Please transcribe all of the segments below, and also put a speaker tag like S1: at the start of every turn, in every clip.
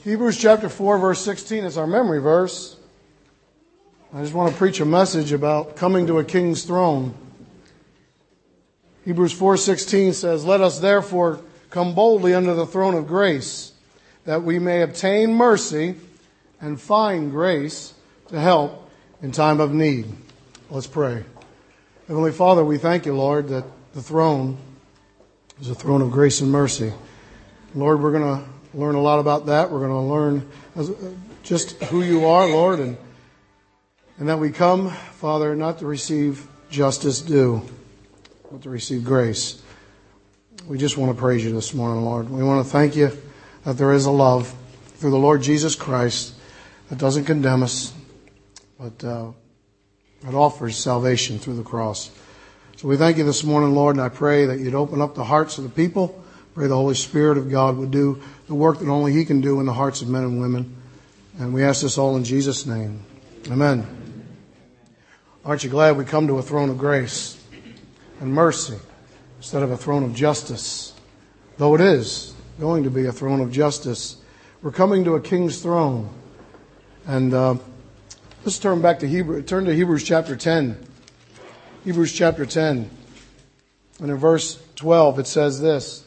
S1: Hebrews chapter 4, verse 16 is our memory verse. I just want to preach a message about coming to a king's throne. Hebrews 4:16 says, "Let us therefore come boldly under the throne of grace, that we may obtain mercy and find grace to help in time of need." Let's pray. Heavenly Father, we thank you, Lord, that the throne is a throne of grace and mercy. Lord, we're going to learn a lot about that. We're going to learn just who you are, Lord, and that we come, Father, not to receive justice due, but to receive grace. We just want to praise you this morning, Lord. We want to thank you that there is a love through the Lord Jesus Christ that doesn't condemn us, but that offers salvation through the cross. So we thank you this morning, Lord, and I pray that you'd open up the hearts of the people. Pray the Holy Spirit of God would do the work that only He can do in the hearts of men and women. And we ask this all in Jesus' name. Amen. Aren't you glad we come to a throne of grace and mercy instead of a throne of justice? Though it is going to be a throne of justice, we're coming to a king's throne. And let's turn back to Hebrews chapter 10. Hebrews chapter 10. And in verse 12 it says this.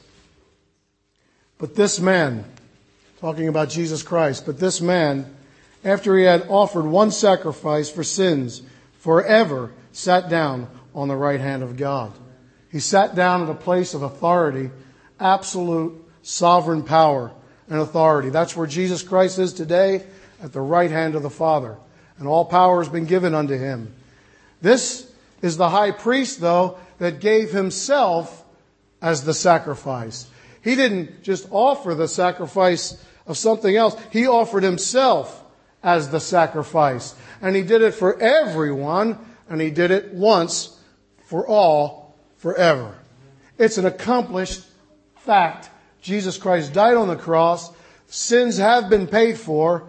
S1: "But this man," talking about Jesus Christ, "but this man, after he had offered one sacrifice for sins, forever sat down on the right hand of God." He sat down at a place of authority, absolute sovereign power and authority. That's where Jesus Christ is today, at the right hand of the Father. And all power has been given unto Him. This is the high priest, though, that gave Himself as the sacrifice. He didn't just offer the sacrifice of something else. He offered Himself as the sacrifice. And He did it for everyone, and He did it once for all, forever. It's an accomplished fact. Jesus Christ died on the cross. Sins have been paid for,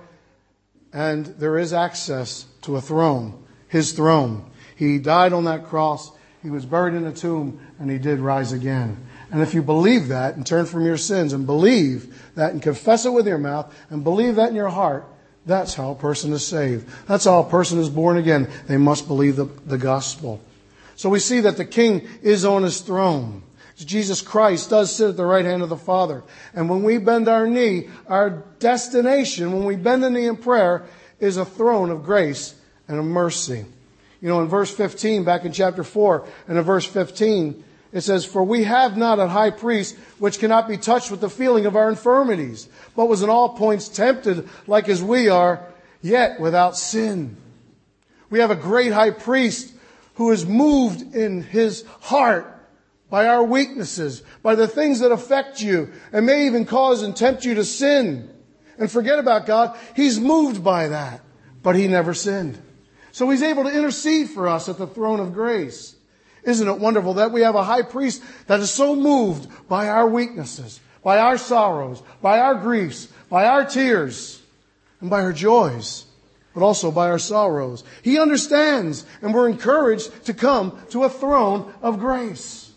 S1: and there is access to a throne, His throne. He died on that cross. He was buried in a tomb, and He did rise again. And if you believe that and turn from your sins and believe that and confess it with your mouth and believe that in your heart, that's how a person is saved. That's how a person is born again. They must believe the gospel. So we see that the King is on His throne. Jesus Christ does sit at the right hand of the Father. And when we bend our knee, our destination, when we bend the knee in prayer, is a throne of grace and of mercy. You know, in verse 15, back in chapter 4, and in verse 15, it says, "For we have not a high priest which cannot be touched with the feeling of our infirmities, but was in all points tempted like as we are, yet without sin." We have a great high priest who is moved in his heart by our weaknesses, by the things that affect you, and may even cause and tempt you to sin. And forget about God. He's moved by that, but He never sinned. So He's able to intercede for us at the throne of grace. Isn't it wonderful that we have a high priest that is so moved by our weaknesses, by our sorrows, by our griefs, by our tears, and by our joys, but also by our sorrows. He understands, and we're encouraged to come to a throne of grace.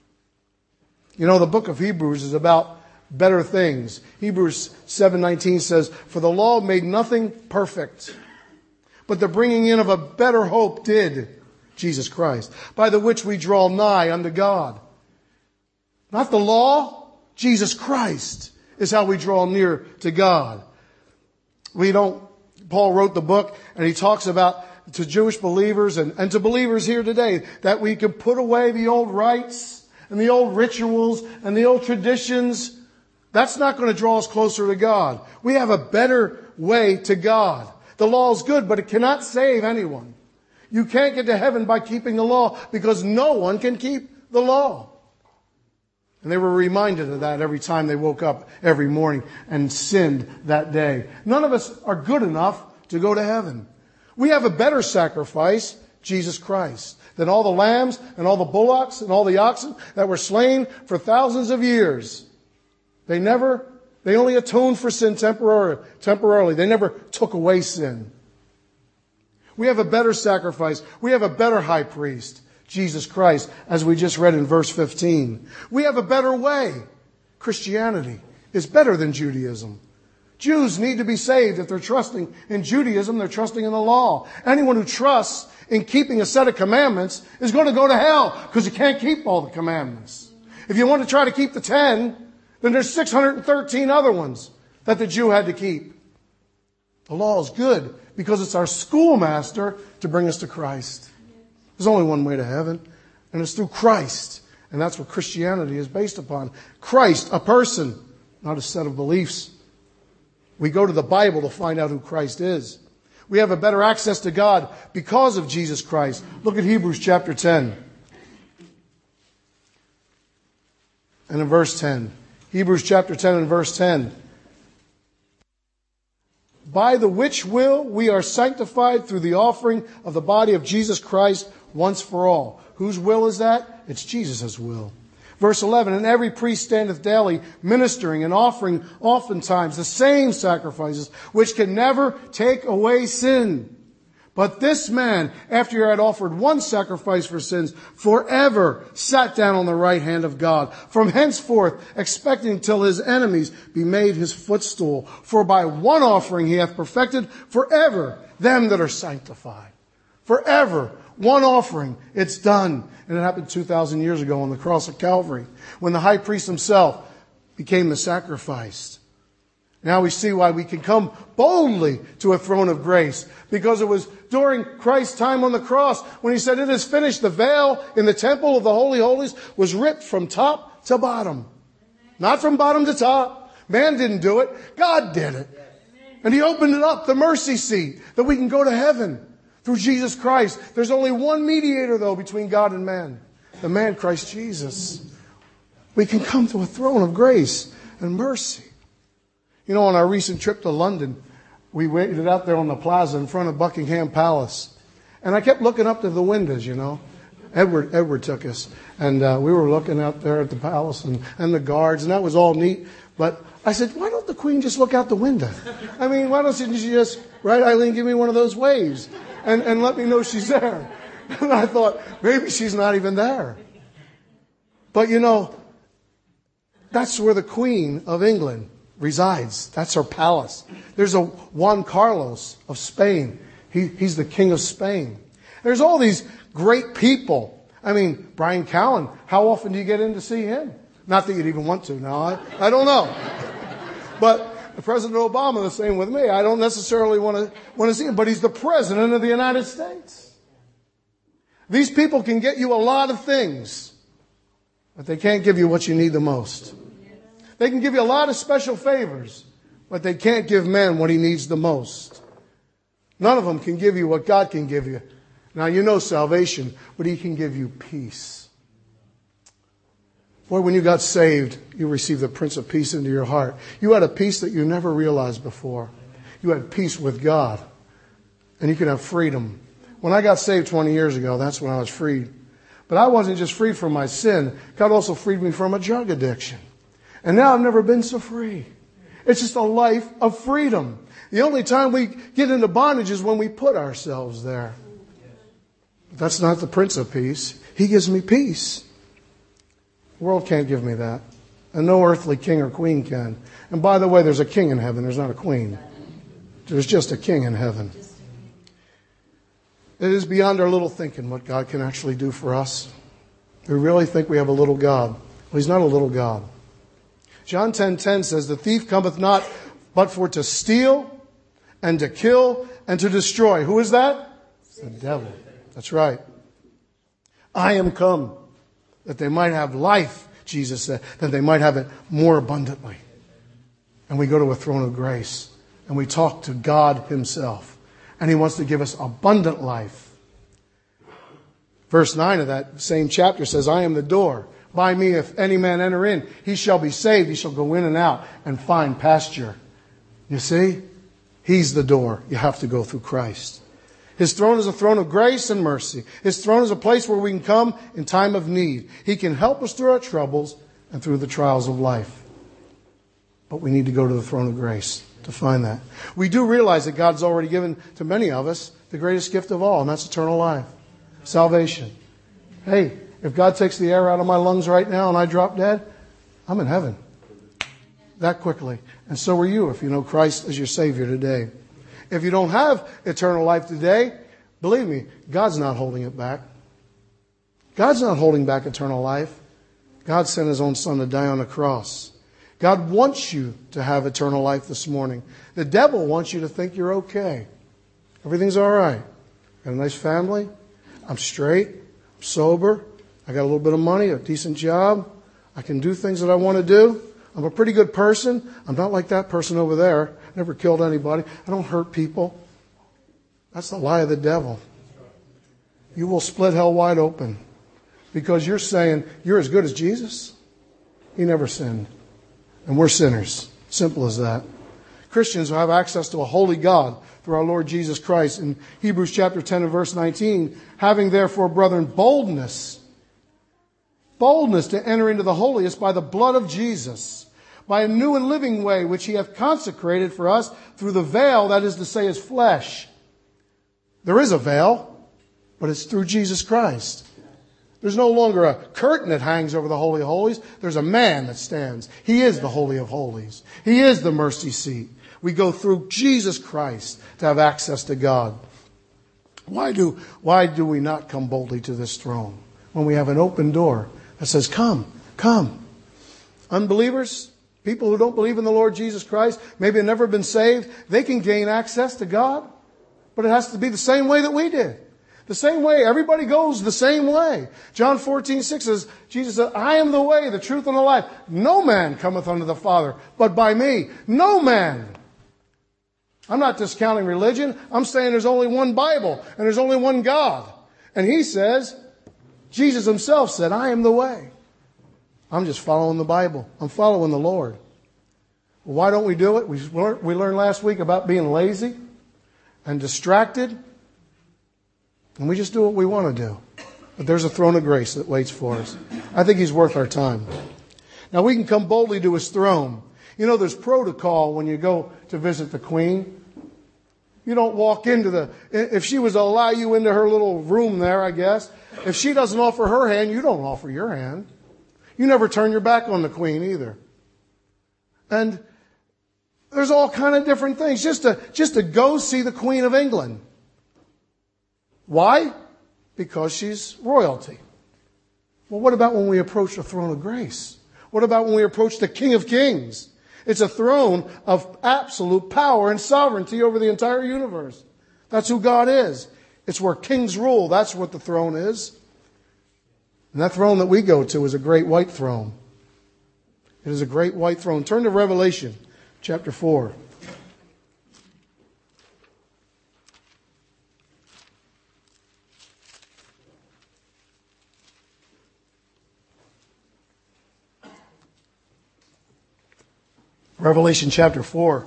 S1: You know, the book of Hebrews is about better things. Hebrews 7:19 says, "For the law made nothing perfect, but the bringing in of a better hope did, Jesus Christ, by the which we draw nigh unto God." Not the law, Jesus Christ is how we draw near to God. Paul wrote the book, and he talks about to Jewish believers and to believers here today that we can put away the old rites and the old rituals and the old traditions. That's not going to draw us closer to God. We have a better way to God. The law is good, but it cannot save anyone. You can't get to heaven by keeping the law because no one can keep the law. And they were reminded of that every time they woke up every morning and sinned that day. None of us are good enough to go to heaven. We have a better sacrifice, Jesus Christ, than all the lambs and all the bullocks and all the oxen that were slain for thousands of years. They only atoned for sin temporarily. They never took away sin. We have a better sacrifice. We have a better high priest, Jesus Christ, as we just read in verse 15. We have a better way. Christianity is better than Judaism. Jews need to be saved. If they're trusting in Judaism, they're trusting in the law. Anyone who trusts in keeping a set of commandments is going to go to hell because you can't keep all the commandments. If you want to try to keep the 10, then there's 613 other ones that the Jew had to keep. The law is good because it's our schoolmaster to bring us to Christ. There's only one way to heaven, and it's through Christ. And that's what Christianity is based upon. Christ, a person, not a set of beliefs. We go to the Bible to find out who Christ is. We have a better access to God because of Jesus Christ. Look at Hebrews chapter 10. And in verse 10. Hebrews chapter 10 and verse 10. By the which will we are sanctified through the offering of the body of Jesus Christ once for all. Whose will is that? It's Jesus' will. Verse 11, and every priest standeth daily ministering and offering oftentimes the same sacrifices, which can never take away sin. But this man, after he had offered one sacrifice for sins, forever sat down on the right hand of God, from henceforth expecting till his enemies be made his footstool. For by one offering he hath perfected forever them that are sanctified. Forever. One offering. It's done. And it happened 2,000 years ago on the cross of Calvary, when the high priest himself became the sacrifice. Now we see why we can come boldly to a throne of grace. Because it was during Christ's time on the cross when he said, it is finished. The veil in the temple of the Holy Holies was ripped from top to bottom. Not from bottom to top. Man didn't do it. God did it. And he opened it up, the mercy seat, that we can go to heaven through Jesus Christ. There's only one mediator, though, between God and man. The man, Christ Jesus. We can come to a throne of grace and mercy. You know, on our recent trip to London, we waited out there on the plaza in front of Buckingham Palace. And I kept looking up to the windows, you know. Edward took us. And we were looking out there at the palace and the guards, and that was all neat. But I said, why don't the Queen just look out the window? I mean, why don't she just, right, Eileen, give me one of those waves and let me know she's there. And I thought, maybe she's not even there. But, you know, that's where the Queen of England resides. That's her palace. There's a Juan Carlos of Spain. He's the King of Spain. There's all these great people. I mean, Brian Callen, how often do you get in to see him? Not that you'd even want to. No, I don't know. But President Obama, the same with me. I don't necessarily want to see him, but he's the President of the United States. These people can get you a lot of things, but they can't give you what you need the most. They can give you a lot of special favors, but they can't give man what he needs the most. None of them can give you what God can give you. Now, you know salvation, but he can give you peace. Boy, when you got saved, you received the Prince of Peace into your heart. You had a peace that you never realized before. You had peace with God, and you could have freedom. When I got saved 20 years ago, that's when I was freed. But I wasn't just freed from my sin. God also freed me from a drug addiction. And now I've never been so free. It's just a life of freedom. The only time we get into bondage is when we put ourselves there. But that's not the Prince of Peace. He gives me peace. The world can't give me that. And no earthly king or queen can. And by the way, there's a king in heaven. There's not a queen. There's just a king in heaven. It is beyond our little thinking what God can actually do for us. We really think we have a little God. Well, he's not a little God. John 10:10 says, the thief cometh not but for to steal and to kill and to destroy. Who is that? It's the devil. That's right. I am come that they might have life, Jesus said, that they might have it more abundantly. And we go to a throne of grace and we talk to God himself. And he wants to give us abundant life. Verse 9 of that same chapter says, I am the door. By me, if any man enter in, he shall be saved. He shall go in and out and find pasture. You see? He's the door. You have to go through Christ. His throne is a throne of grace and mercy. His throne is a place where we can come in time of need. He can help us through our troubles and through the trials of life. But we need to go to the throne of grace to find that. We do realize that God's already given to many of us the greatest gift of all, and that's eternal life. Salvation. Hey, if God takes the air out of my lungs right now and I drop dead, I'm in heaven. that quickly. And so are you if you know Christ as your Savior today. If you don't have eternal life today, believe me, God's not holding it back. God's not holding back eternal life. God sent His own Son to die on the cross. God wants you to have eternal life this morning. The devil wants you to think you're okay. Everything's all right. Got a nice family. I'm straight. I'm sober. I got a little bit of money, a decent job. I can do things that I want to do. I'm a pretty good person. I'm not like that person over there. Never killed anybody. I don't hurt people. That's the lie of the devil. You will split hell wide open because you're saying you're as good as Jesus. He never sinned. And we're sinners. Simple as that. Christians will have access to a holy God through our Lord Jesus Christ. In Hebrews chapter 10 and verse 19, having therefore, brethren, boldness to enter into the holiest by the blood of Jesus, by a new and living way which He hath consecrated for us through the veil, that is to say, His flesh. There is a veil, but it's through Jesus Christ. There's no longer a curtain that hangs over the Holy of Holies. There's a man that stands. He is the Holy of Holies. He is the mercy seat. We go through Jesus Christ to have access to God. Why do we not come boldly to this throne when we have an open door that says, come, come. Unbelievers, people who don't believe in the Lord Jesus Christ, maybe have never been saved, they can gain access to God, but it has to be the same way that we did. The same way. Everybody goes the same way. John 14:6 says, Jesus said, I am the way, the truth, and the life. No man cometh unto the Father, but by me. No man. I'm not discounting religion. I'm saying there's only one Bible, and there's only one God. And He says, Jesus Himself said, I am the way. I'm just following the Bible. I'm following the Lord. Well, why don't we do it? We learned last week about being lazy and distracted. And we just do what we want to do. But there's a throne of grace that waits for us. I think He's worth our time. Now we can come boldly to His throne. You know, there's protocol when you go to visit the Queen. You don't walk into if she was to allow you into her little room there, I guess, if she doesn't offer her hand, you don't offer your hand. You never turn your back on the Queen either. And there's all kind of different things just to go see the Queen of England. Why? Because she's royalty. Well, what about when we approach the throne of grace? What about when we approach the King of Kings? It's a throne of absolute power and sovereignty over the entire universe. That's who God is. It's where kings rule. That's what the throne is. And that throne that we go to is a great white throne. It is a great white throne. Turn to Revelation chapter 4. Revelation chapter 4.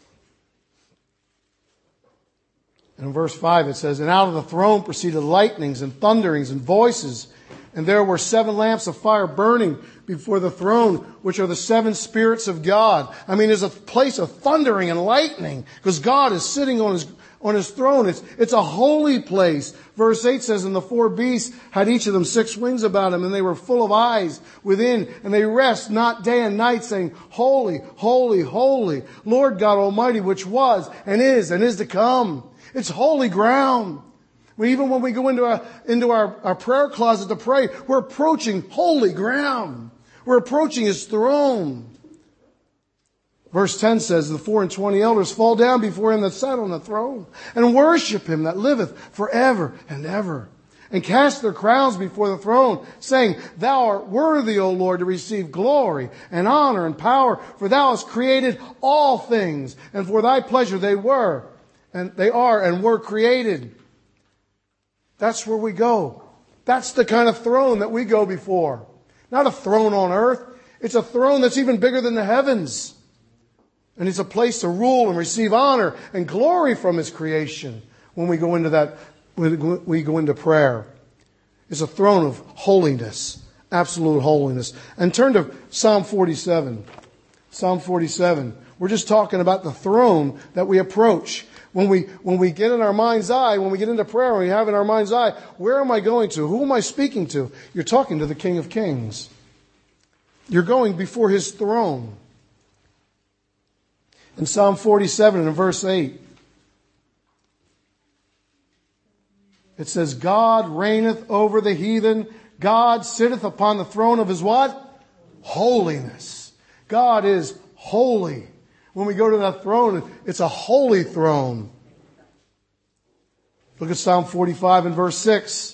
S1: And in verse 5 it says, and out of the throne proceeded lightnings and thunderings and voices. And there were 7 lamps of fire burning before the throne, which are the 7 spirits of God. I mean, there's a place of thundering and lightning because God is sitting on His throne. It's a holy place. Verse 8 says, and the 4 beasts had each of them 6 wings about them, and they were full of eyes within, and they rest not day and night, saying, Holy, holy, holy, Lord God Almighty, which was and is to come. It's holy ground. Even when we go into our prayer closet to pray, we're approaching holy ground. We're approaching His throne. Verse 10 says, the 24 elders fall down before Him that sat on the throne and worship Him that liveth forever and ever, and cast their crowns before the throne, saying, Thou art worthy, O Lord, to receive glory and honor and power, for Thou hast created all things, and for Thy pleasure they are and were created. That's where we go. That's the kind of throne that we go before. Not a throne on earth. It's a throne that's even bigger than the heavens. And it's a place to rule and receive honor and glory from His creation when we go into that, when we go into prayer. It's a throne of holiness, absolute holiness. And turn to Psalm 47. Psalm 47. We're just talking about the throne that we approach. When we get in our mind's eye, when we get into prayer, when we have in our mind's eye, where am I going to? Who am I speaking to? You're talking to the King of Kings. You're going before His throne. In Psalm 47 and verse 8, it says, God reigneth over the heathen. God sitteth upon the throne of his what? Holiness. God is holy. When we go to that throne, it's a holy throne. Look at Psalm 45 and verse 6.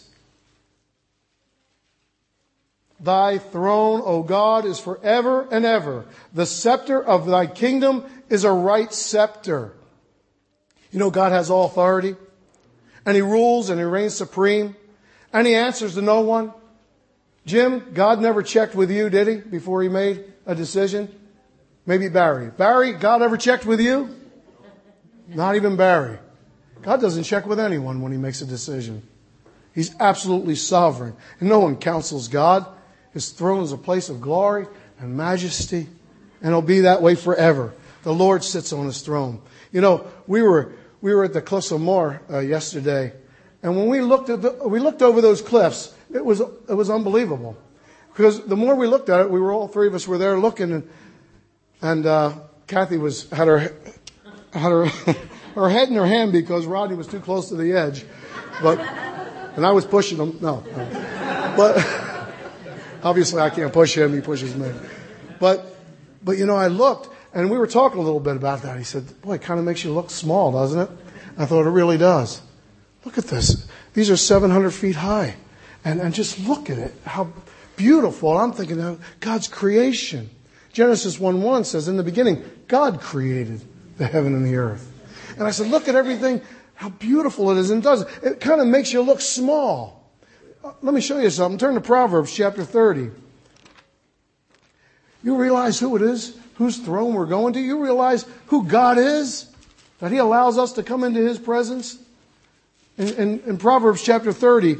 S1: Thy throne, O God, is forever and ever. The scepter of thy kingdom is a right scepter. You know, God has all authority. And he rules and he reigns supreme. And he answers to no one. Jim, God never checked with you, did he, before he made a decision? Maybe Barry. Barry, God ever checked with you? Not even Barry. God doesn't check with anyone when he makes a decision. He's absolutely sovereign. And no one counsels God. His throne is a place of glory and majesty. And it'll be that way forever. The Lord sits on his throne. You know, we were at the Cliffs of Moher yesterday. And when we looked over those cliffs, it was unbelievable. Because the more we looked at it, all three of us were there looking, and Kathy had her her head in her hand because Rodney was too close to the edge, and I was pushing him. No. But obviously I can't push him; he pushes me. But you know, I looked, and we were talking a little bit about that. He said, "Boy, it kind of makes you look small, doesn't it?" I thought, it really does. Look at this. These are 700 feet high. And just look at it. How beautiful. I'm thinking of God's creation. Genesis 1:1 says, in the beginning, God created the heaven and the earth. And I said, look at everything, how beautiful it is. And it kind of makes you look small. Let me show you something. Turn to Proverbs chapter 30. You realize who it is? Whose throne we're going to? You realize who God is? That he allows us to come into his presence? In Proverbs chapter 30,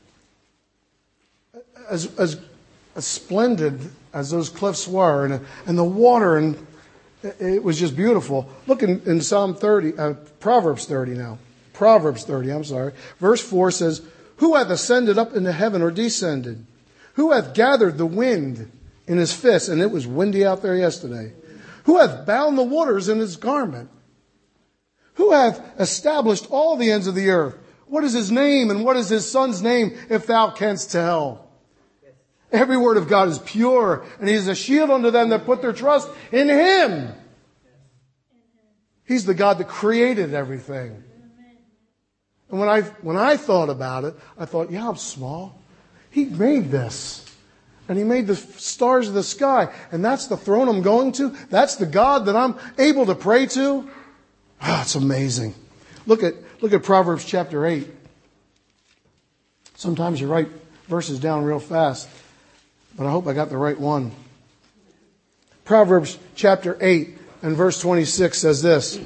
S1: as splendid as those cliffs were, and the water, and it was just beautiful. Look in Proverbs 30 now. Proverbs 30, I'm sorry. Verse 4 says, who hath ascended up into heaven or descended? Who hath gathered the wind in his fist? And it was windy out there yesterday. Who hath bound the waters in his garment? Who hath established all the ends of the earth? What is his name and what is his son's name, if thou canst tell? Every word of God is pure, and he is a shield unto them that put their trust in him. He's the God that created everything. And when I thought about it, I thought, yeah, I'm small. He made this. And he made the stars of the sky. And that's the throne I'm going to. That's the God that I'm able to pray to. Ah, it's amazing. Look at Proverbs chapter 8. Sometimes you write verses down real fast, but I hope I got the right one. Proverbs chapter 8 and verse 26 says this.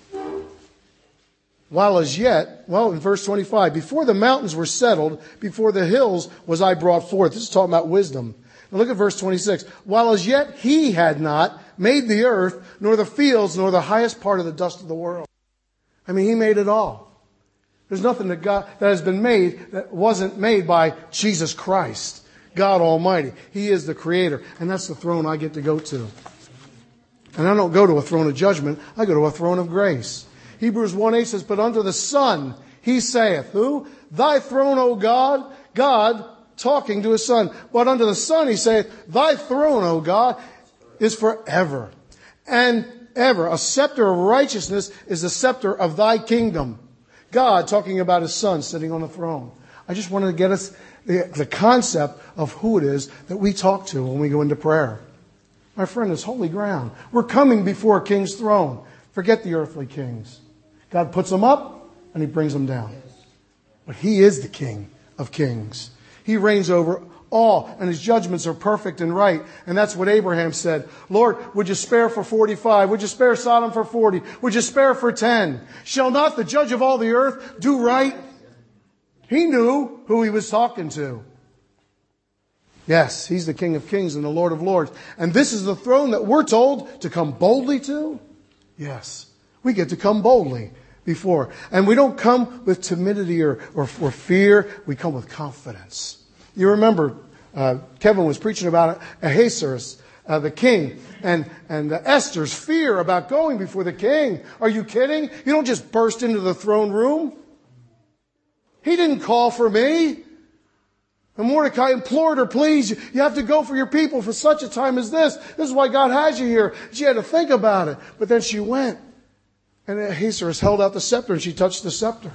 S1: In verse 25, before the mountains were settled, before the hills was I brought forth. This is talking about wisdom. Now look at verse 26. While as yet he had not made the earth, nor the fields, nor the highest part of the dust of the world. I mean, he made it all. There's nothing that has been made that wasn't made by Jesus Christ, God Almighty. He is the Creator, and that's the throne I get to go to. And I don't go to a throne of judgment. I go to a throne of grace. Hebrews 1:8 says, but unto the Son he saith, who? Thy throne, O God, God talking to his Son. But unto the Son he saith, thy throne, O God, is forever and ever. A scepter of righteousness is the scepter of thy kingdom. God talking about his Son sitting on the throne. I just wanted to get us the concept of who it is that we talk to when we go into prayer. My friend, it's holy ground. We're coming before a king's throne. Forget the earthly kings. God puts them up and he brings them down. But he is the King of kings. He reigns over all, and his judgments are perfect and right. And that's what Abraham said. Lord, would you spare for 45? Would you spare Sodom for 40? Would you spare for 10? Shall not the judge of all the earth do right? He knew who he was talking to. Yes, he's the King of kings and the Lord of lords. And this is the throne that we're told to come boldly to? Yes, we get to come boldly before. And we don't come with timidity or fear. We come with confidence. You remember, Kevin was preaching about Ahasuerus, the king. And Esther's fear about going before the king. Are you kidding? You don't just burst into the throne room. He didn't call for me. And Mordecai implored her, please, you have to go for your people for such a time as this. This is why God has you here. She had to think about it. But then she went. And Ahasuerus held out the scepter and she touched the scepter.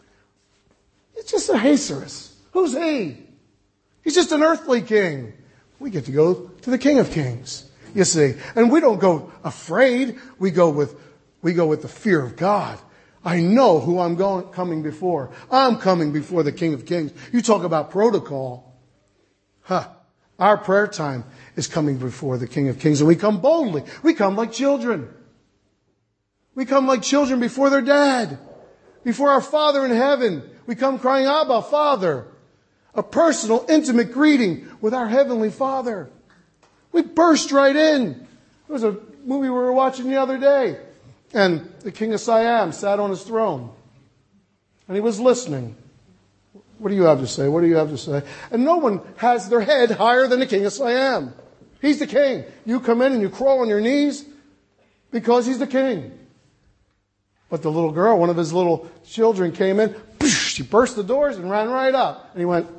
S1: It's just Ahasuerus. Who's he? He's just an earthly king. We get to go to the King of Kings, you see. And we don't go afraid. We go with the fear of God. I know who I'm coming before. I'm coming before the King of Kings. You talk about protocol. Our prayer time is coming before the King of Kings. And we come boldly. We come like children. We come like children before their dad. Before our Father in heaven. We come crying, Abba, Father. A personal, intimate greeting with our Heavenly Father. We burst right in. There was a movie we were watching the other day. And the king of Siam sat on his throne. And he was listening. What do you have to say? What do you have to say? And no one has their head higher than the king of Siam. He's the king. You come in and you crawl on your knees because he's the king. But the little girl, one of his little children came in. She burst the doors and ran right up. And he went,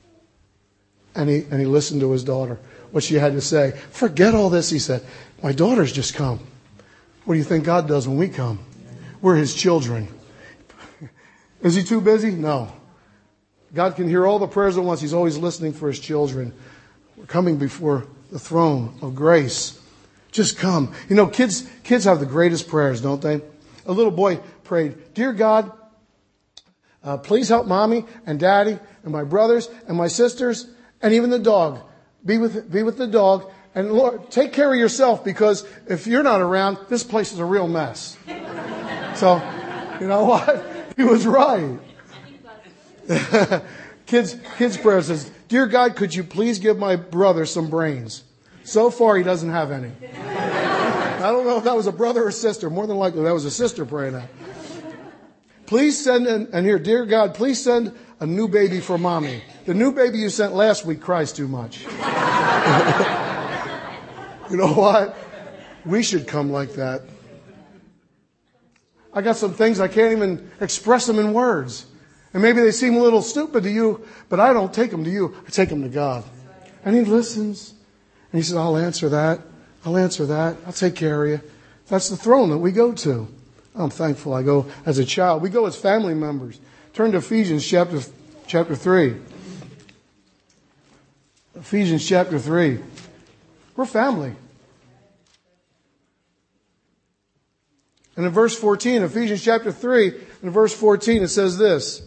S1: and he listened to his daughter, what she had to say. Forget all this, he said. My daughter's just come. What do you think God does when we come? We're His children. Is He too busy? No. God can hear all the prayers at once. He's always listening for His children. We're coming before the throne of grace. Just come. You know, kids have the greatest prayers, don't they? A little boy prayed, Dear God, please help Mommy and Daddy and my brothers and my sisters and even the dog. Be with the dog. And Lord, take care of yourself, because if you're not around, this place is a real mess. So, you know what? He was right. Kids' prayer says, Dear God, could you please give my brother some brains? So far, he doesn't have any. I don't know if that was a brother or sister. More than likely, that was a sister praying that. Please send, and here, Dear God, please send a new baby for Mommy. The new baby you sent last week cries too much. You know what? We should come like that. I got some things I can't even express them in words. And maybe they seem a little stupid to you, but I don't take them to you. I take them to God. And He listens. And He says, I'll answer that. I'll answer that. I'll take care of you. That's the throne that we go to. I'm thankful I go as a child. We go as family members. Turn to Ephesians chapter 3. Ephesians chapter 3. We're family. And in verse 14, Ephesians chapter 3, in verse 14, it says this.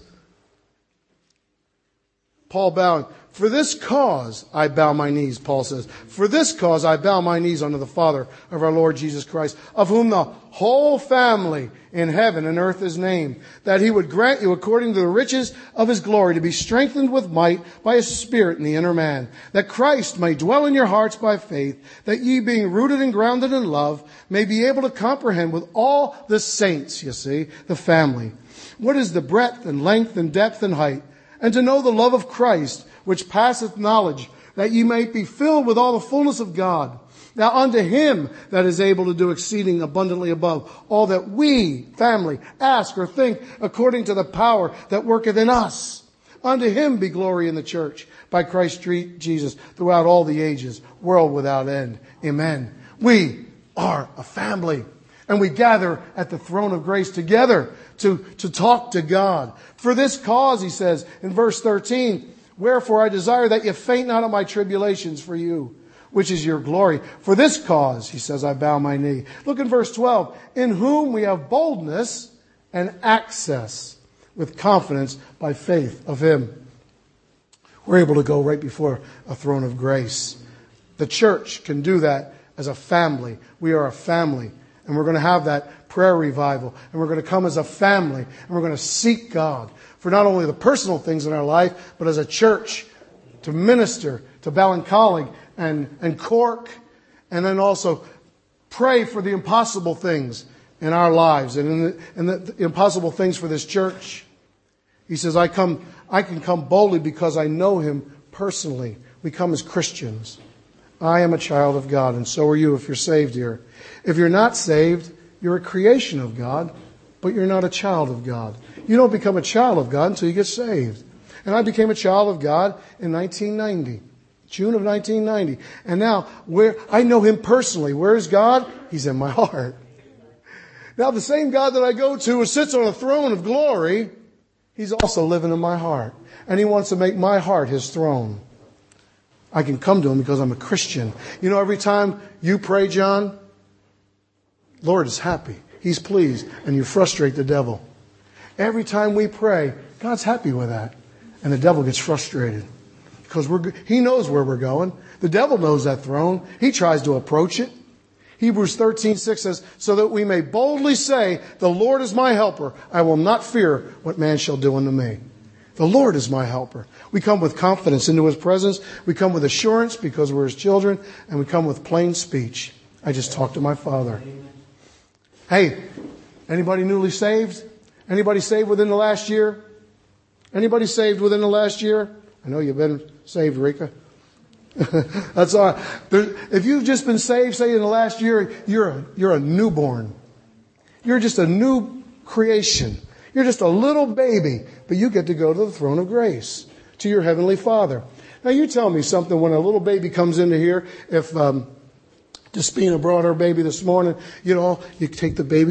S1: Paul bowing. For this cause I bow my knees, Paul says. For this cause I bow my knees unto the Father of our Lord Jesus Christ, of whom the whole family in heaven and earth is named, that He would grant you according to the riches of His glory to be strengthened with might by His Spirit in the inner man, that Christ may dwell in your hearts by faith, that ye being rooted and grounded in love may be able to comprehend with all the saints, you see, the family, what is the breadth and length and depth and height, and to know the love of Christ, which passeth knowledge, that ye may be filled with all the fullness of God. Now unto Him that is able to do exceeding abundantly above all that we, family, ask or think, according to the power that worketh in us. Unto Him be glory in the church by Christ Jesus throughout all the ages, world without end. Amen. We are a family. And we gather at the throne of grace together to talk to God. For this cause, he says in verse 13, wherefore I desire that ye faint not of my tribulations for you, which is your glory. For this cause, he says, I bow my knee. Look in verse 12. In whom we have boldness and access with confidence by faith of Him. We're able to go right before a throne of grace. The church can do that as a family. We are a family. And we're going to have that prayer revival. And we're going to come as a family. And we're going to seek God for not only the personal things in our life, but as a church to minister to Ballincollig and Cork. And then also pray for the impossible things in our lives and in the impossible things for this church. He says, I can come boldly because I know Him personally. We come as Christians. I am a child of God, and so are you if you're saved here. If you're not saved, you're a creation of God, but you're not a child of God. You don't become a child of God until you get saved. And I became a child of God in 1990, June of 1990. And now, I know Him personally. Where is God? He's in my heart. Now, the same God that I go to who sits on a throne of glory, He's also living in my heart. And He wants to make my heart His throne. I can come to Him because I'm a Christian. You know, every time you pray, John, Lord is happy. He's pleased. And you frustrate the devil. Every time we pray, God's happy with that. And the devil gets frustrated. Because He knows where we're going. The devil knows that throne. He tries to approach it. Hebrews 13:6 says, so that we may boldly say, the Lord is my helper. I will not fear what man shall do unto me. The Lord is my helper. We come with confidence into His presence. We come with assurance because we're His children. And we come with plain speech. I just talked to my Father. Hey, anybody newly saved? Anybody saved within the last year? Anybody saved within the last year? I know you've been saved, Rika. That's all right. If you've just been saved, say in the last year, you're a newborn. You're just a new creation. You're just a little baby, but you get to go to the throne of grace, to your Heavenly Father. Now you tell me something when a little baby comes into here. If Despina brought her baby this morning, you take the baby,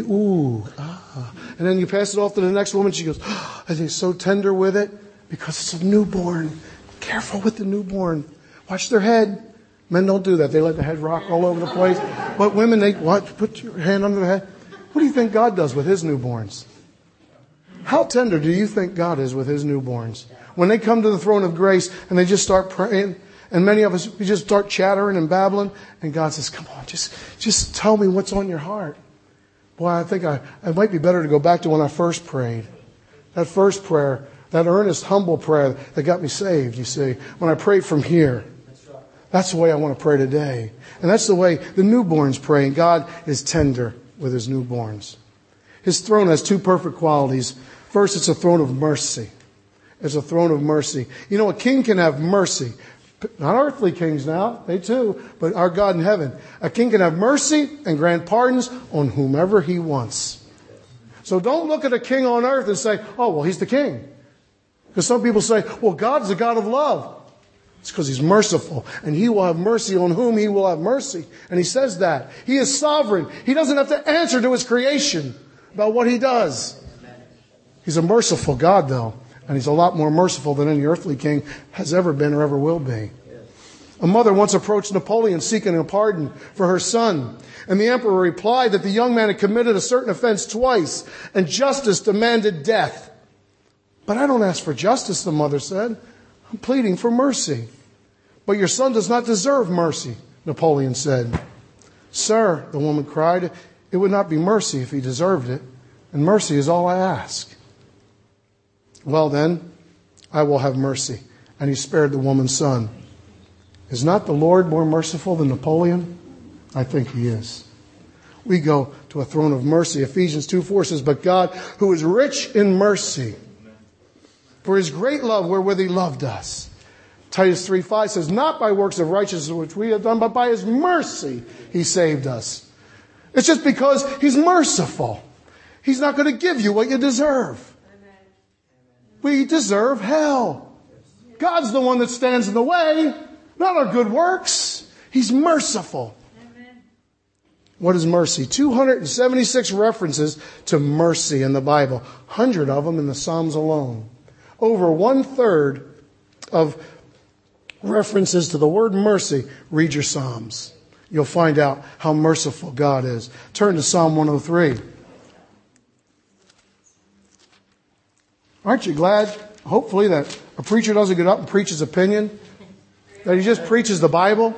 S1: and then you pass it off to the next woman. She goes, and they're so tender with it because it's a newborn. Careful with the newborn. Watch their head. Men don't do that. They let the head rock all over the place. But women, they put your hand under the head. What do you think God does with His newborns? How tender do you think God is with His newborns? When they come to the throne of grace and they just start praying, and many of us, we just start chattering and babbling, and God says, come on, just tell me what's on your heart. Boy, I think it might be better to go back to when I first prayed. That first prayer, that earnest, humble prayer that got me saved, you see, when I prayed from here. That's the way I want to pray today. And that's the way the newborns pray. And God is tender with His newborns. His throne has two perfect qualities. First, it's a throne of mercy. It's a throne of mercy. You know, a king can have mercy. Not earthly kings now, they too, but our God in heaven. A king can have mercy and grant pardons on whomever he wants. So don't look at a king on earth and say, oh, well, he's the king. Because some people say, well, God's a God of love. It's because He's merciful. And He will have mercy on whom He will have mercy. And He says that. He is sovereign. He doesn't have to answer to His creation about what He does. He's a merciful God, though. And He's a lot more merciful than any earthly king has ever been or ever will be. A mother once approached Napoleon seeking a pardon for her son. And the emperor replied that the young man had committed a certain offense twice, and justice demanded death. But I don't ask for justice, the mother said. I'm pleading for mercy. But your son does not deserve mercy, Napoleon said. Sir, the woman cried, it would not be mercy if he deserved it, and mercy is all I ask. Well then, I will have mercy. And he spared the woman's son. Is not the Lord more merciful than Napoleon? I think He is. We go to a throne of mercy. Ephesians 2:4 says, but God, who is rich in mercy, for His great love wherewith He loved us. Titus 3:5 says, not by works of righteousness which we have done, but by His mercy He saved us. It's just because He's merciful. He's not going to give you what you deserve. We deserve hell. God's the one that stands in the way, not our good works. He's merciful. Amen. What is mercy? 276 references to mercy in the Bible. 100 of them in the Psalms alone. Over 1/3 of references to the word mercy. Read your Psalms. You'll find out how merciful God is. Turn to Psalm 103. Aren't you glad, hopefully, that a preacher doesn't get up and preach his opinion? That he just preaches the Bible?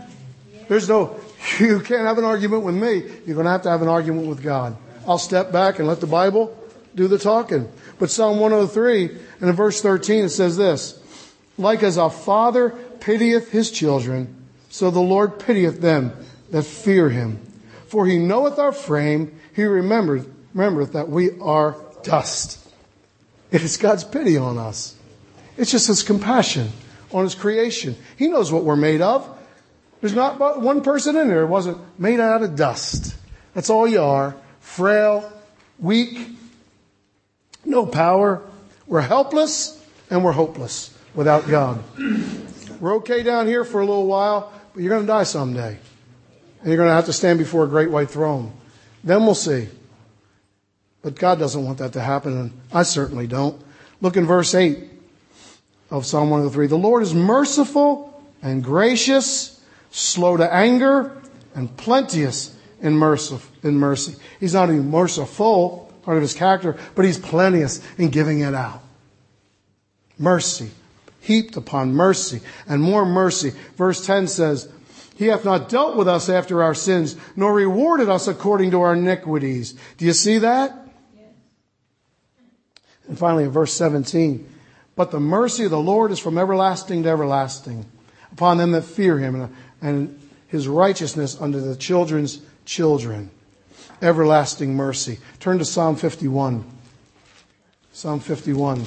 S1: You can't have an argument with me. You're going to have an argument with God. I'll step back and let the Bible do the talking. But Psalm 103, and in verse 13, it says this, like as a father pitieth his children, so the Lord pitieth them that fear Him. For He knoweth our frame, He remembereth that we are dust. It is God's pity on us. It's just His compassion on His creation. He knows what we're made of. There's not but one person in there who wasn't made out of dust. That's all you are. Frail, weak, no power. We're helpless and we're hopeless without God. We're okay down here for a little while, but you're going to die someday. And you're going to have to stand before a great white throne. Then we'll see. But God doesn't want that to happen, and I certainly don't. Look in verse 8 of Psalm 103. The Lord is merciful and gracious, slow to anger, and plenteous in mercy. He's not only merciful, part of his character, but he's plenteous in giving it out. Mercy, heaped upon mercy, and more mercy. Verse 10 says, He hath not dealt with us after our sins, nor rewarded us according to our iniquities. Do you see that? Yes. And finally in verse 17, but the mercy of the Lord is from everlasting to everlasting, upon them that fear him, and his righteousness unto the children's children. Everlasting mercy. Turn to Psalm 51. Psalm 51.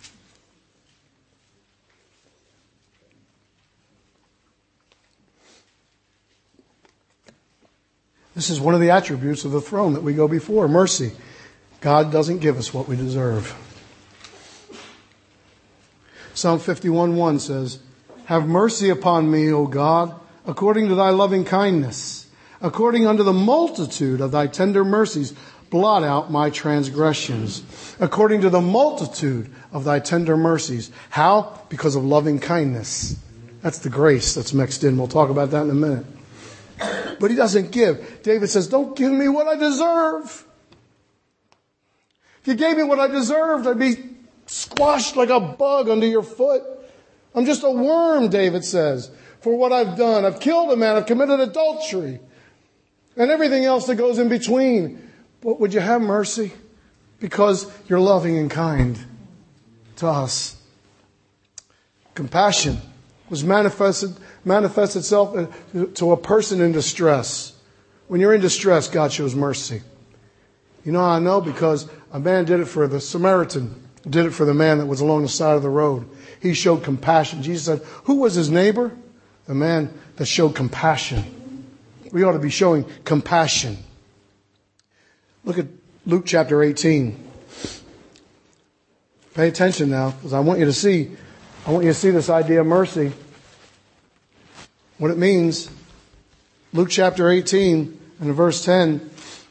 S1: This is one of the attributes of the throne that we go before, mercy. God doesn't give us what we deserve. Psalm 51:1 says, Have mercy upon me, O God, according to thy loving kindness. According unto the multitude of thy tender mercies, blot out my transgressions. According to the multitude of thy tender mercies. How? Because of loving kindness. That's the grace that's mixed in. We'll talk about that in a minute. But he doesn't give. David says, don't give me what I deserve. If you gave me what I deserved, I'd be squashed like a bug under your foot. I'm just a worm, David says, for what I've done. I've killed a man. I've committed adultery. And everything else that goes in between. But would you have mercy? Because you're loving and kind to us. Compassion was manifest itself to a person in distress. When you're in distress, God shows mercy. You know how I know? Because a man did it for the Samaritan, did it for the man that was along the side of the road. He showed compassion. Jesus said, who was his neighbor? The man that showed compassion. We ought to be showing compassion. Look at Luke chapter 18. Pay attention now, because I want you to see this idea of mercy. What it means. Luke chapter 18 and verse 10.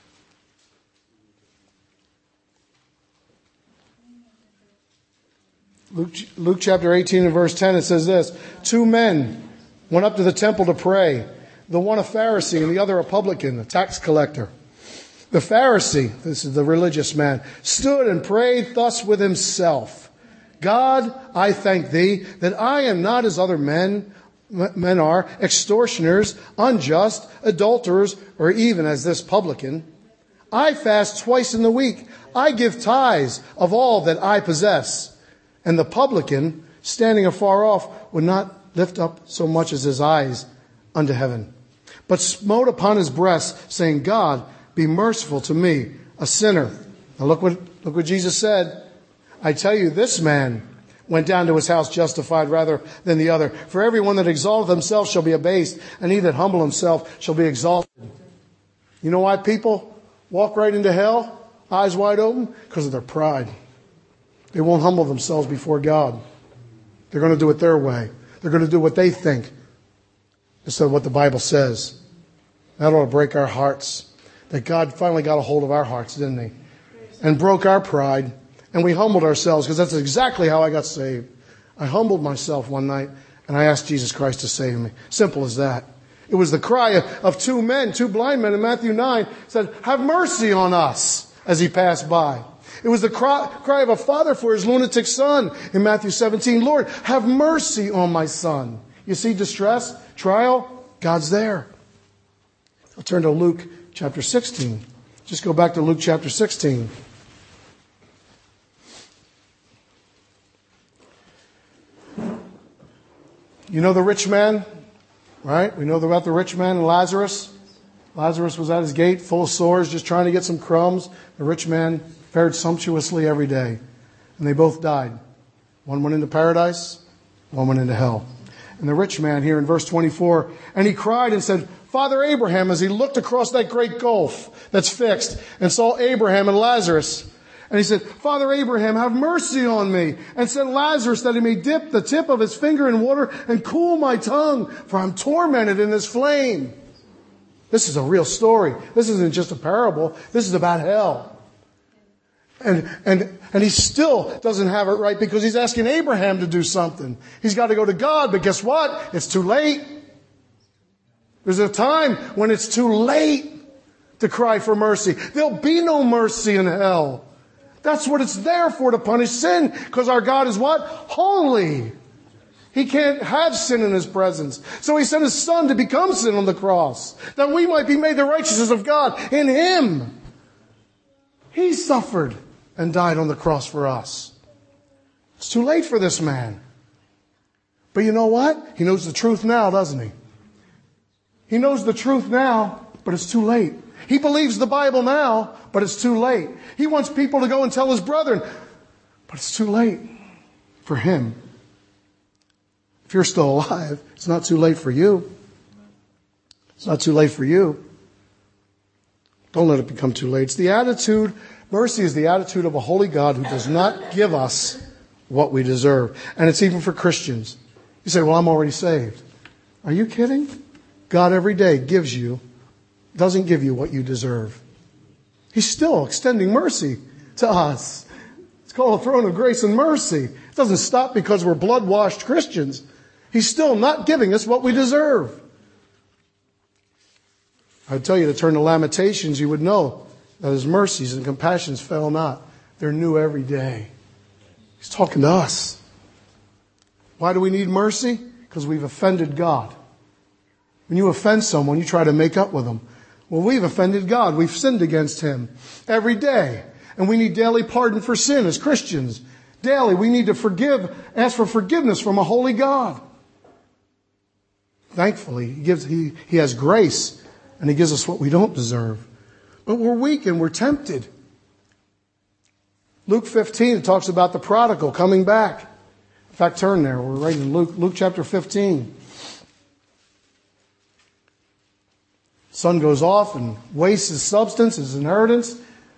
S1: Luke chapter 18 and verse 10, it says this. 2 men went up to the temple to pray. The one a Pharisee and the other a publican, a tax collector. The Pharisee, this is the religious man, stood and prayed thus with himself. God, I thank thee that I am not as other men are, extortioners, unjust, adulterers, or even as this publican. I fast twice in the week. I give tithes of all that I possess. And the publican, standing afar off, would not lift up so much as his eyes unto heaven, but smote upon his breast, saying, God, be merciful to me, a sinner. Now look what Jesus said. I tell you, this man went down to his house justified rather than the other. For everyone that exalteth himself shall be abased, and he that humble himself shall be exalted. You know why people walk right into hell, eyes wide open? Because of their pride. They won't humble themselves before God. They're going to do it their way. They're going to do what they think instead of what the Bible says. That ought to break our hearts. That God finally got a hold of our hearts, didn't he? And broke our pride. And we humbled ourselves, because that's exactly how I got saved. I humbled myself one night and I asked Jesus Christ to save me. Simple as that. It was the cry of 2 men, 2 blind men in Matthew 9, said, have mercy on us, as he passed by. It was the cry of a father for his lunatic son in Matthew 17. Lord, have mercy on my son. You see distress, trial, God's there. I'll turn to Luke chapter 16. Just go back to Luke chapter 16. You know the rich man, right? We know about the rich man and Lazarus. Lazarus was at his gate full of sores, just trying to get some crumbs. The rich man fared sumptuously every day. And they both died. One went into paradise, one went into hell. And the rich man here in verse 24, and he cried and said, Father Abraham, as he looked across that great gulf that's fixed and saw Abraham and Lazarus, and he said, Father Abraham, have mercy on me, and send Lazarus that he may dip the tip of his finger in water and cool my tongue, for I'm tormented in this flame. This is a real story. This isn't just a parable. This is about hell. And he still doesn't have it right because he's asking Abraham to do something. He's got to go to God, but guess what? It's too late. There's a time when it's too late to cry for mercy. There'll be no mercy in hell. That's what it's there for, to punish sin, because our God is what? Holy. He can't have sin in His presence. So He sent His Son to become sin on the cross, that we might be made the righteousness of God in Him. He suffered and died on the cross for us. It's too late for this man. But you know what? He knows the truth now, doesn't he? He knows the truth now, but it's too late. He believes the Bible now, but it's too late. He wants people to go and tell his brethren, but it's too late for him. If you're still alive, it's not too late for you. It's not too late for you. Don't let it become too late. It's the attitude, mercy is the attitude of a holy God who does not give us what we deserve. And it's even for Christians. You say, well, I'm already saved. Are you kidding? God every day doesn't give you what you deserve. He's still extending mercy to us. It's called a throne of grace and mercy. It doesn't stop because we're blood-washed Christians. He's still not giving us what we deserve. I'd tell you to turn to Lamentations, you would know that His mercies and compassions fail not. They're new every day. He's talking to us. Why do we need mercy? Because we've offended God. When you offend someone, you try to make up with them. Well, we've offended God. We've sinned against Him every day. And we need daily pardon for sin as Christians. Daily, we need to ask for forgiveness from a holy God. Thankfully, He has grace, and He gives us what we don't deserve. But we're weak and we're tempted. Luke 15, it talks about the prodigal coming back. In fact, turn there. We're right in Luke chapter 15. Son goes off and wastes his substance, his inheritance.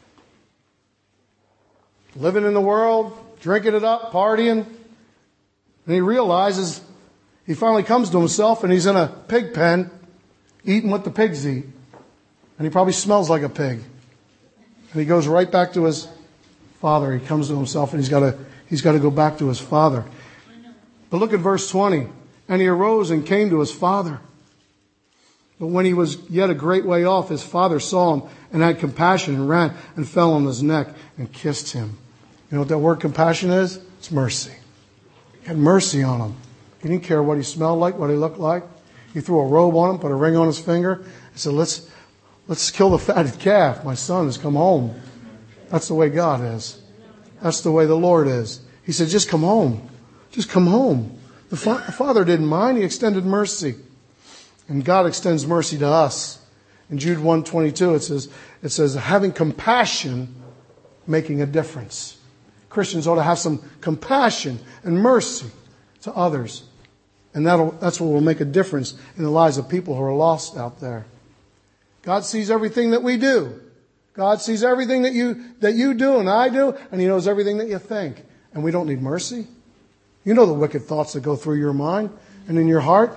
S1: Living in the world, drinking it up, partying. And he realizes, he finally comes to himself and he's in a pig pen, eating what the pigs eat. And he probably smells like a pig. And he goes right back to his father. He comes to himself and he's got to go back to his father. But look at verse 20. And he arose and came to his father. But when he was yet a great way off, his father saw him and had compassion and ran and fell on his neck and kissed him. You know what that word compassion is? It's mercy. He had mercy on him. He didn't care what he smelled like, what he looked like. He threw a robe on him, put a ring on his finger. He said, let's kill the fatted calf. My son has come home. That's the way God is. That's the way the Lord is. He said, just come home. Just come home. The father didn't mind. He extended mercy. And God extends mercy to us. In Jude 1:22, it says, having compassion, making a difference. Christians ought to have some compassion and mercy to others. And that's what will make a difference in the lives of people who are lost out there. God sees everything that we do. God sees everything that you do and I do, and He knows everything that you think. And we don't need mercy. You know the wicked thoughts that go through your mind and in your heart.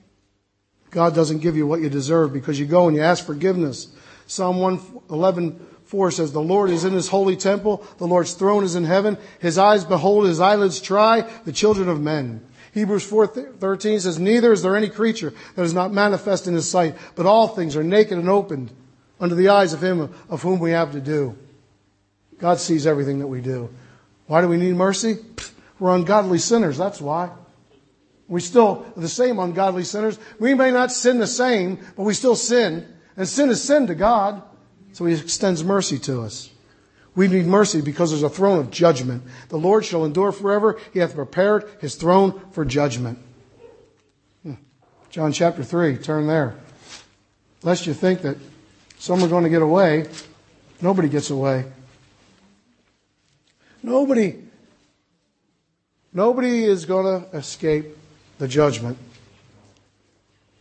S1: God doesn't give you what you deserve because you go and you ask forgiveness. Psalm 111:4 says, the Lord is in His holy temple. The Lord's throne is in heaven. His eyes behold, His eyelids try the children of men. Hebrews 4:13 says, neither is there any creature that is not manifest in His sight, but all things are naked and opened under the eyes of Him of whom we have to do. God sees everything that we do. Why do we need mercy? We're ungodly sinners, that's why. We still are the same ungodly sinners. We may not sin the same, but we still sin. And sin is sin to God. So He extends mercy to us. We need mercy because there's a throne of judgment. The Lord shall endure forever. He hath prepared His throne for judgment. John chapter 3, turn there. Lest you think that some are going to get away. Nobody gets away. Nobody is going to escape the judgment.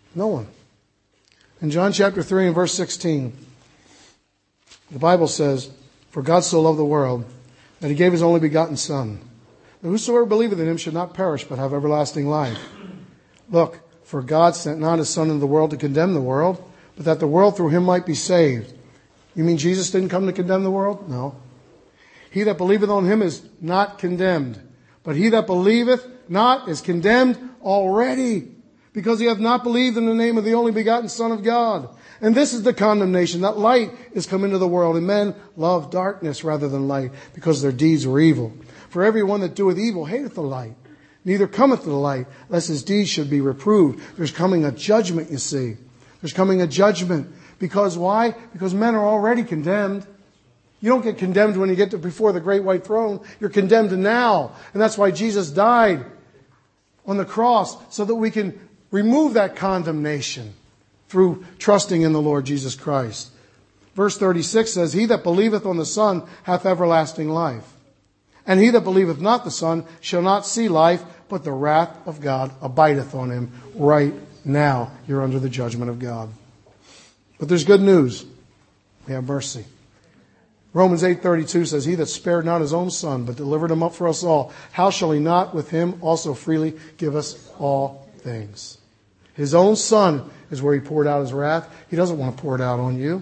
S1: No one. In John chapter 3 and verse 16, the Bible says, "For God so loved the world that he gave his only begotten Son, that whosoever believeth in him should not perish but have everlasting life. Look, for God sent not his Son into the world to condemn the world, but that the world through him might be saved." You mean Jesus didn't come to condemn the world? No. "He that believeth on him is not condemned, but he that believeth not is condemned already, because he hath not believed in the name of the only begotten Son of God. And this is the condemnation, that light is come into the world, and men love darkness rather than light, because their deeds were evil. For every one that doeth evil hateth the light, neither cometh to the light, lest his deeds should be reproved." There's coming a judgment, you see. There's coming a judgment. Because why? Because men are already condemned. You don't get condemned when you get to before the great white throne. You're condemned now. And that's why Jesus died on the cross, so that we can remove that condemnation through trusting in the Lord Jesus Christ. Verse 36 says, "He that believeth on the Son hath everlasting life. And he that believeth not the Son shall not see life, but the wrath of God abideth on him." Right now, you're under the judgment of God. But there's good news. We have mercy. Romans 8:32 says, "He that spared not his own Son, but delivered him up for us all, how shall he not with him also freely give us all things?" His own Son is where he poured out his wrath. He doesn't want to pour it out on you.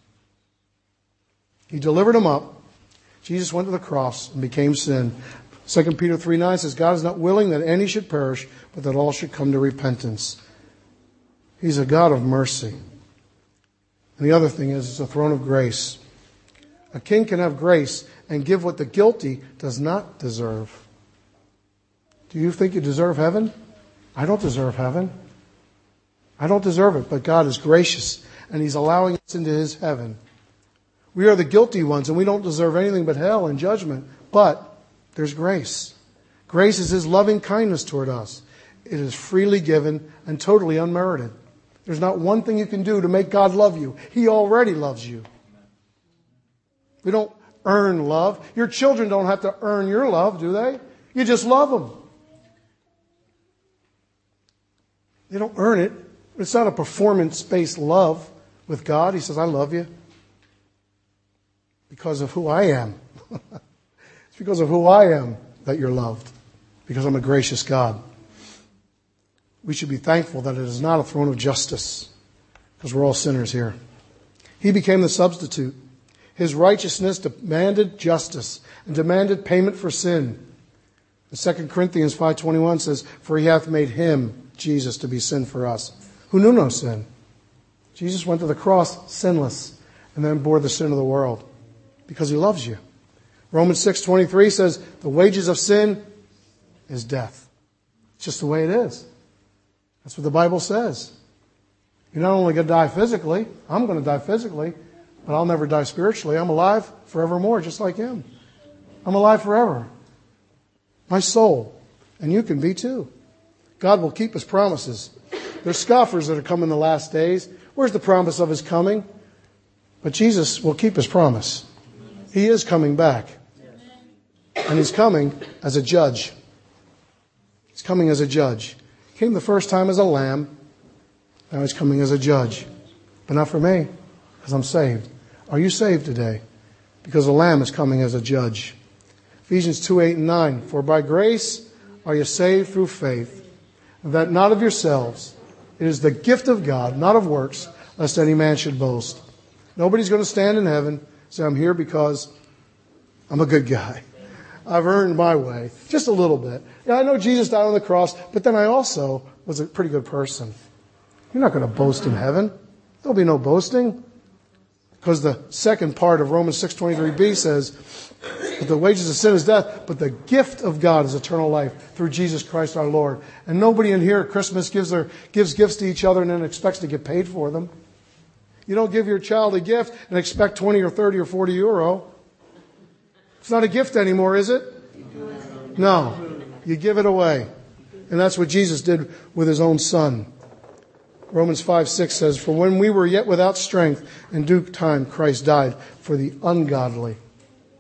S1: He delivered him up. Jesus went to the cross and became sin. 2 Peter 3:9 says, "God is not willing that any should perish, but that all should come to repentance." He's a God of mercy. And the other thing is, it's a throne of grace. A king can have grace and give what the guilty does not deserve. Do you think you deserve heaven? I don't deserve heaven. I don't deserve it, but God is gracious, and he's allowing us into his heaven. We are the guilty ones, and we don't deserve anything but hell and judgment, but there's grace. Grace is his loving kindness toward us. It is freely given and totally unmerited. There's not one thing you can do to make God love you. He already loves you. We don't earn love. Your children don't have to earn your love, do they? You just love them. They don't earn it. It's not a performance-based love with God. He says, "I love you because of who I am." It's because of who I am that you're loved, because I'm a gracious God. We should be thankful that it is not a throne of justice, because we're all sinners here. He became the substitute. His righteousness demanded justice and demanded payment for sin. 2 Corinthians 5:21 says, "For he hath made him," Jesus, "to be sin for us, who knew no sin." Jesus went to the cross sinless and then bore the sin of the world because he loves you. Romans 6:23 says, "The wages of sin is death." It's just the way it is. That's what the Bible says. You're not only going to die physically, I'm going to die physically, but I'll never die spiritually. I'm alive forevermore, just like him. I'm alive forever. My soul. And you can be too. God will keep his promises. There's scoffers that are coming in the last days. Where's the promise of his coming? But Jesus will keep his promise. He is coming back. And he's coming as a judge. He's coming as a judge. He came the first time as a lamb. Now he's coming as a judge. But not for me, because I'm saved. Are you saved today? Because the Lamb is coming as a judge. Ephesians 2:8-9. "For by grace are you saved through faith, and that not of yourselves. It is the gift of God, not of works, lest any man should boast." Nobody's going to stand in heaven and say, "I'm here because I'm a good guy. I've earned my way." Just a little bit. Yeah, I know Jesus died on the cross, but then I also was a pretty good person. You're not going to boast in heaven. There'll be no boasting. Because the second part of Romans 6:23b says, "But the wages of sin is death, but the gift of God is eternal life through Jesus Christ our Lord." And nobody in here at Christmas gives gifts to each other and then expects to get paid for them. You don't give your child a gift and expect 20 or 30 or 40 euro. It's not a gift anymore, is it? No. You give it away. And that's what Jesus did with his own Son. Romans 5:6 says, "For when we were yet without strength, in due time Christ died for the ungodly."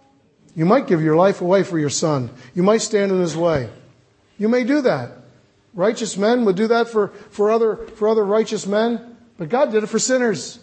S1: You might give your life away for your son. You might stand in his way. You may do that. Righteous men would do that for other righteous men, but God did it for sinners.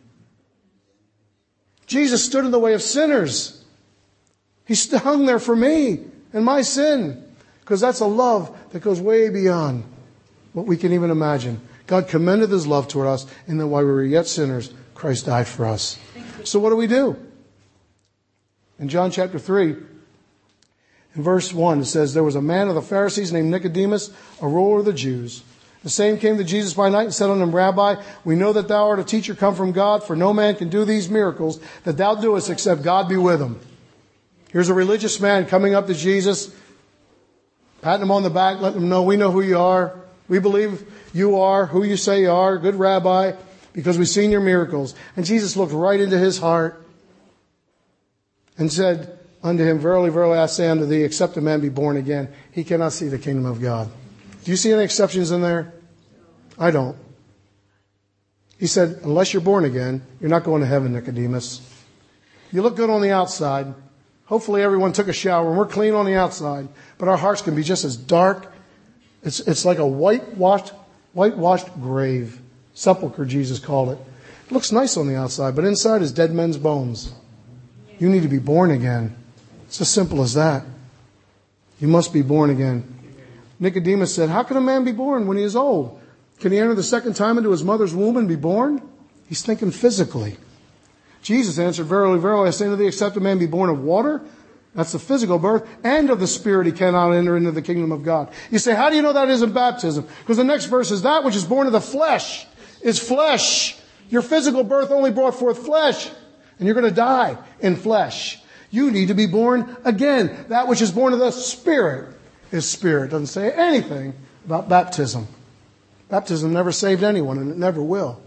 S1: Jesus stood in the way of sinners. He hung there for me and my sin, because that's a love that goes way beyond what we can even imagine. God commended His love toward us, and that while we were yet sinners, Christ died for us. So what do? In John chapter 3, in verse 1, it says, there was a man of the Pharisees named Nicodemus, a ruler of the Jews. The same came to Jesus by night and said unto him, Rabbi, we know that thou art a teacher come from God, for no man can do these miracles that thou doest except God be with him. Here's a religious man coming up to Jesus, patting him on the back, letting him know, we know who you are. We believe you are who you say you are, good rabbi, because we've seen your miracles. And Jesus looked right into his heart and said unto him, verily, verily, I say unto thee, except a man be born again, he cannot see the kingdom of God. Do you see any exceptions in there? I don't. He said, unless you're born again, you're not going to heaven, Nicodemus. You look good on the outside. Hopefully everyone took a shower and we're clean on the outside, but our hearts can be just as dark. It's like a whitewashed grave. Sepulcher, Jesus called it. It looks nice on the outside, but inside is dead men's bones. You need to be born again. It's as simple as that. You must be born again. Nicodemus said, how can a man be born when he is old? Can he enter the second time into his mother's womb and be born? He's thinking physically. Jesus answered, verily, verily, I say unto thee, except a man be born of water, that's the physical birth, and of the Spirit he cannot enter into the kingdom of God. You say, how do you know that isn't baptism? Because the next verse is, that which is born of the flesh is flesh. Your physical birth only brought forth flesh, and you're going to die in flesh. You need to be born again. That which is born of the Spirit is spirit. It doesn't say anything about baptism. Baptism never saved anyone, and it never will.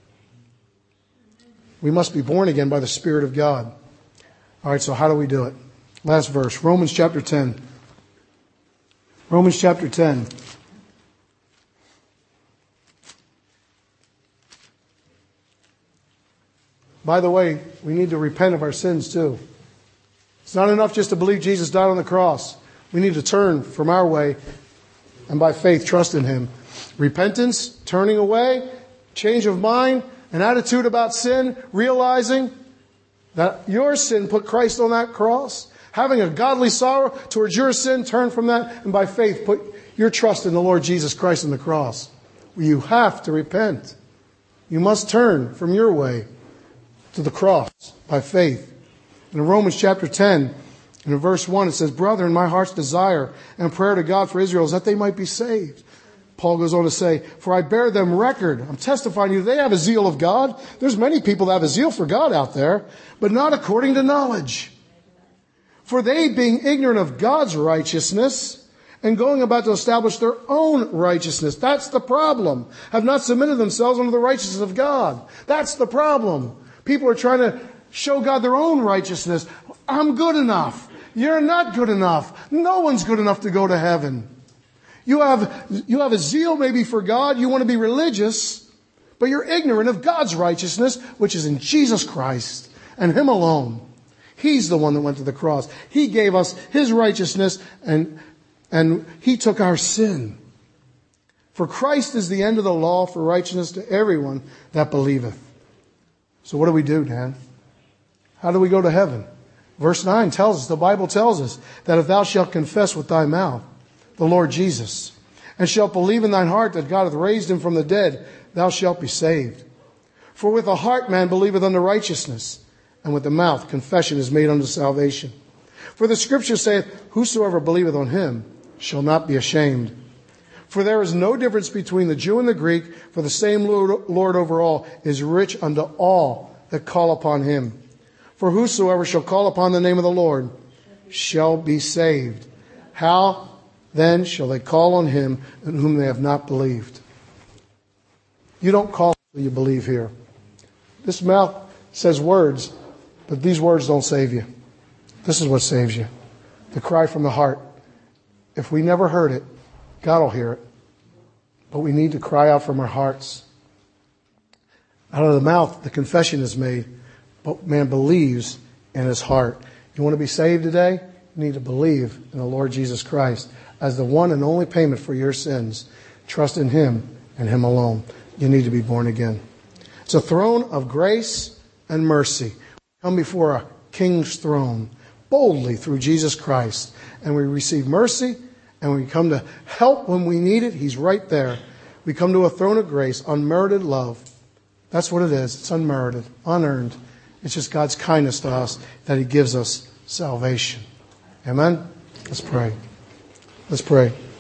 S1: We must be born again by the Spirit of God. All right, so how do we do it? Last verse, Romans chapter 10. Romans chapter 10. By the way, we need to repent of our sins too. It's not enough just to believe Jesus died on the cross. We need to turn from our way and by faith trust in Him. Repentance, turning away, change of mind, an attitude about sin, realizing that your sin put Christ on that cross. Having a godly sorrow towards your sin, turn from that, and by faith put your trust in the Lord Jesus Christ on the cross. You have to repent. You must turn from your way to the cross by faith. In Romans chapter 10, and in verse 1, it says, brethren, my heart's desire and prayer to God for Israel is that they might be saved. Paul goes on to say, for I bear them record. I'm testifying to you, they have a zeal of God. There's many people that have a zeal for God out there, but not according to knowledge. For they, being ignorant of God's righteousness and going about to establish their own righteousness, that's the problem, have not submitted themselves unto the righteousness of God. That's the problem. People are trying to show God their own righteousness. I'm good enough. You're not good enough. No one's good enough to go to heaven. You have a zeal maybe for God. You want to be religious, but you're ignorant of God's righteousness, which is in Jesus Christ and Him alone. He's the one that went to the cross. He gave us His righteousness and He took our sin. For Christ is the end of the law for righteousness to everyone that believeth. So what do we do, Dan? How do we go to heaven? Verse 9 tells us, the Bible tells us, that if thou shalt confess with thy mouth the Lord Jesus, and shalt believe in thine heart that God hath raised Him from the dead, thou shalt be saved. For with the heart man believeth unto righteousness, and with the mouth confession is made unto salvation. For the Scripture saith, whosoever believeth on Him shall not be ashamed. For there is no difference between the Jew and the Greek, for the same Lord over all is rich unto all that call upon Him. For whosoever shall call upon the name of the Lord shall be saved. How then shall they call on Him in whom they have not believed? You don't call until you believe here. This mouth says words, but these words don't save you. This is what saves you. The cry from the heart. If we never heard it, God will hear it. But we need to cry out from our hearts. Out of the mouth, the confession is made, but man believes in his heart. You want to be saved today? You need to believe in the Lord Jesus Christ as the one and only payment for your sins. Trust in Him and Him alone. You need to be born again. It's a throne of grace and mercy. We come before a King's throne boldly through Jesus Christ. And we receive mercy, and we come to help when we need it. He's right there. We come to a throne of grace, unmerited love. That's what it is. It's unmerited, unearned. It's just God's kindness to us that He gives us salvation. Amen? Let's pray. Let's pray.